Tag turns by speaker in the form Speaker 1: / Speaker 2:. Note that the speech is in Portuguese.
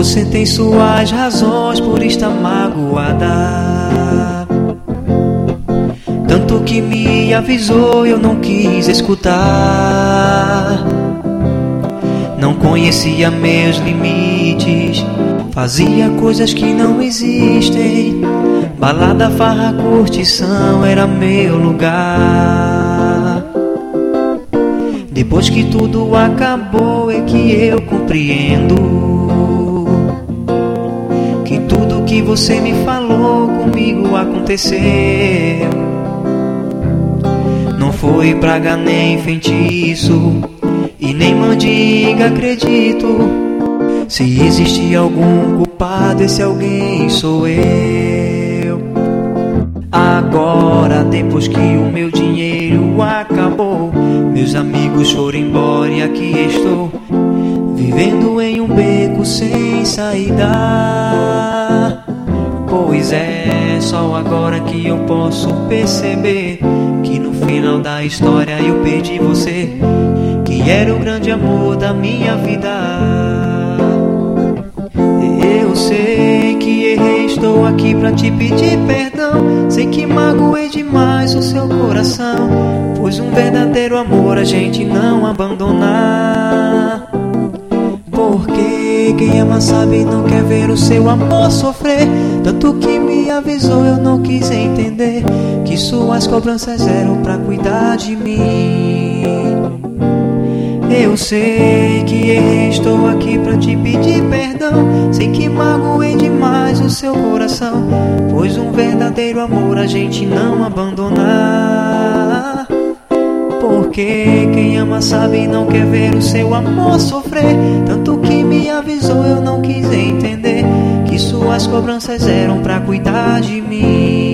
Speaker 1: Você tem suas razões por estar magoada. Tanto que me avisou, eu não quis escutar. Não conhecia meus limites, fazia coisas que não existem. Balada, farra, curtição era meu lugar. Depois que tudo acabou é que eu compreendo que tudo que você me falou comigo aconteceu. Não foi praga nem feitiço e nem mandinga, acredito. Se existe algum culpado, esse alguém sou eu. Agora, depois que o meu dinheiro acabou, meus amigos foram embora e aqui estou, vivendo em um beco sem saída. Pois é, só agora que eu posso perceber que no final da história eu perdi você, que era o grande amor da minha vida. Eu sei que errei, estou aqui pra te pedir perdão. Sei que magoei demais o seu coração, pois um verdadeiro amor a gente não abandona. Porque quem ama sabe, não quer ver o seu amor sofrer. Tanto que me avisou, eu não quis entender que suas cobranças eram pra cuidar de mim. Eu sei que errei, estou aqui pra te pedir perdão. Sei que magoei demais o seu coração, pois um verdadeiro amor a gente não abandona. Porque quem ama sabe, não quer ver o seu amor sofrer. Tanto que me avisou, eu não quis entender que suas cobranças eram pra cuidar de mim.